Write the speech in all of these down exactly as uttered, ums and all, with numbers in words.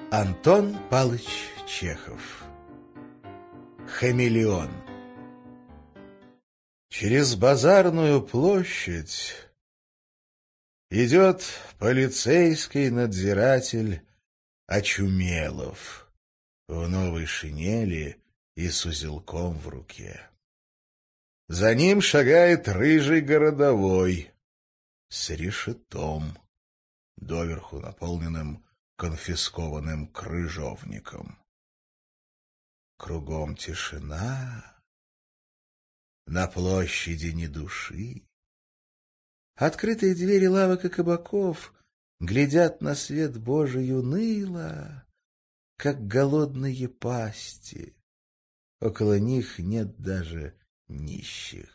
Антон Палыч Чехов. Хамелеон. Через базарную площадь идет полицейский надзиратель Очумелов в новой шинели и с узелком в руке. За ним шагает рыжий городовой с решетом, доверху наполненным конфискованным крыжовником. Кругом тишина, на площади ни души. Открытые двери лавок и кабаков глядят на свет Божий уныло, как голодные пасти. Около них нет даже нищих.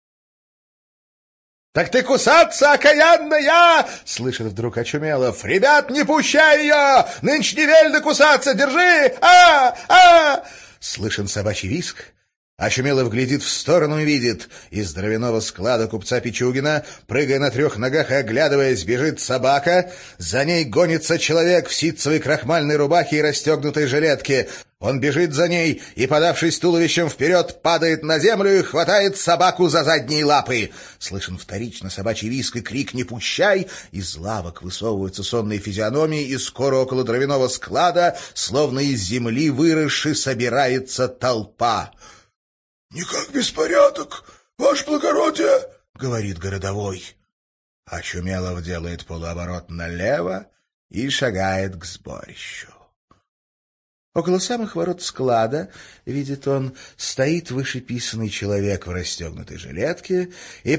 — Так ты кусаться, окаянная! — слышит вдруг Очумелов. — Ребят, не пущай ее! Нынче не вельно кусаться! Держи! А! А! Слышен собачий визг. Очумелов глядит в сторону и видит. Из дровяного склада купца Пичугина, прыгая на трех ногах и оглядываясь, бежит собака. За ней гонится человек в ситцевой крахмальной рубахе и расстегнутой жилетке. Он бежит за ней и, подавшись туловищем вперед, падает на землю и хватает собаку за задние лапы. Слышен вторично собачий визг и крик «Не пущай!». Из лавок высовываются сонные физиономии, и скоро около дровяного склада, словно из земли выросши, собирается толпа. — Никак беспорядок, ваше благородие, — говорит городовой. Очумелов делает полуоборот налево и шагает к сборищу. Около самых ворот склада, видит он, стоит вышеписанный человек в расстегнутой жилетке и